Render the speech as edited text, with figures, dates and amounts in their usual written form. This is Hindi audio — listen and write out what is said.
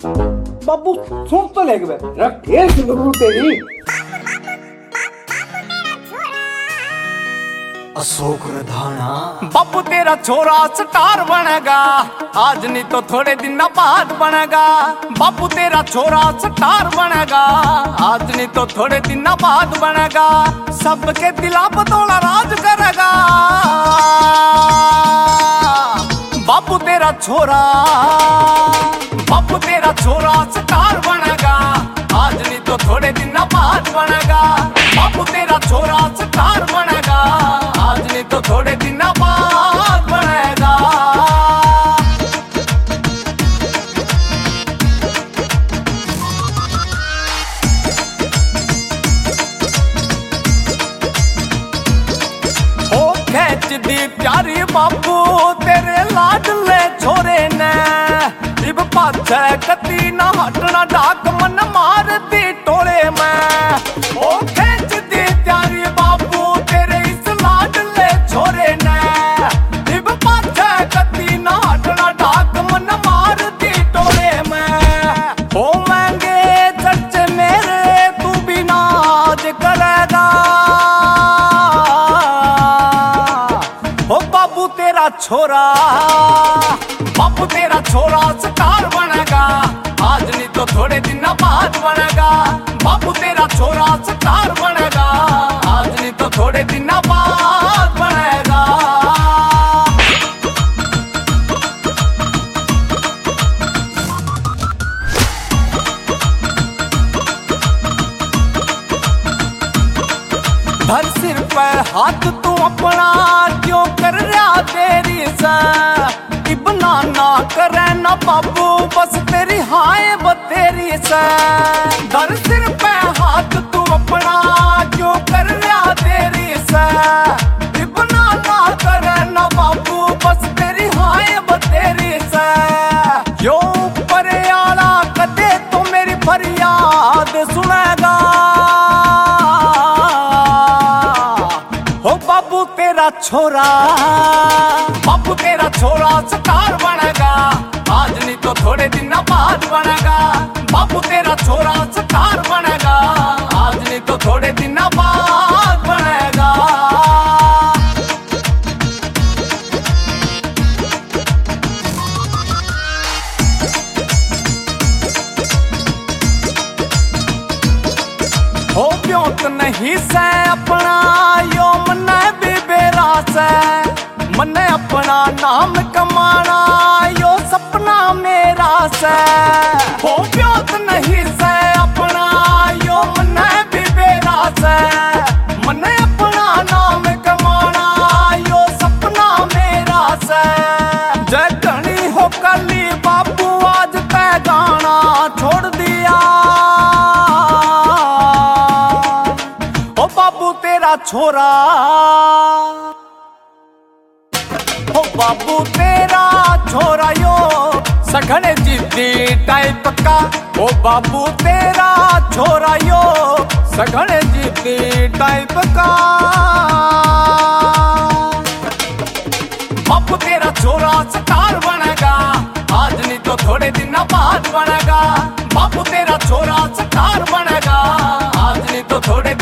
बाबू सुन तो ले गए रखे जरूर तेरी अशोक रधाना। बापू तेरा छोरा स्टार बनेगा, आज नहीं तो थोड़े दिन बाद बनेगा। बापू तेरा छोरा स्टार बनेगा, आज नहीं तो थोड़े दिन बाद बनेगा। सबके दिला पर थोड़ा राज करेगा। बापू तेरा छोरा स्टार बनेगा, आज नहीं तो थोड़े दिन बाद बनेगा। बापू तेरा छोरा स्टार बनेगा, आज नहीं तो थोड़े दिन बाद बनेगा। ओ खेच दी प्यारी बापू तेरे लाडले छोरे ने, इब पाछे कदी ना हटना डाक मन मार दी टोले में। ओ खेच दी प्यारी बापू तेरे इस लाडले छोरे ने, इब पाछे कदी ना हटना डाक मन मार दी टोले में। हो महंगे चर्चे मेरे तू भी नाज करेगा। ओ बाबू तेरा छोरा स्टार बनेगा, आज नहीं तो थोड़े दिन बाद बनेगा। बाबू तेरा छोरा स्टार बनेगा, आज नहीं तो थोड़े दिन बाद बनेगा। धर सिर पे हाथ तू अपना, क्यों कर रहा तेरी सा नाना करे ना बाबू, बस तेरी हाय बतेरी से। धर सिर पे हाथ तू अपना, क्यों कर रहा तेरी से। नाना करे ना बाबू, बस तेरी हाय बतेरी से। यो ऊपर आला कदे तो मेरी फरियाद सुनेगा। हो बाबू तेरा छोरा स्टार बनेगा, आज नहीं तो थोड़े दिन बाद बनेगा। बाबू तेरा छोरा स्टार बनेगा, आज नहीं तो थोड़े दिन बाद बनेगा। हो ब्योत नहीं से अपना, यो मन भी बेरा से। मने अपना नाम कमाना, यो सपना मेरा से। हो ब्योत नहीं से अपना, यो मने भी बेरा से। मने अपना नाम कमाना, यो सपना मेरा से। जय धनी हो कली बापू, आज तय गाना छोड़ दिया। ओ बाबू तेरा छोरा, ओ बाबू तेरा छोरा यो सघन जिद्दी टाइप का। ओ बाबू तेरा छोरा यो सघन जिद्दी टाइप का। बापू तेरा छोरा स्टार बनेगा, आज नहीं तो थोड़े दिन बाद बनेगा। बापू तेरा छोरा स्टार बनेगा, आज नहीं तो थोड़े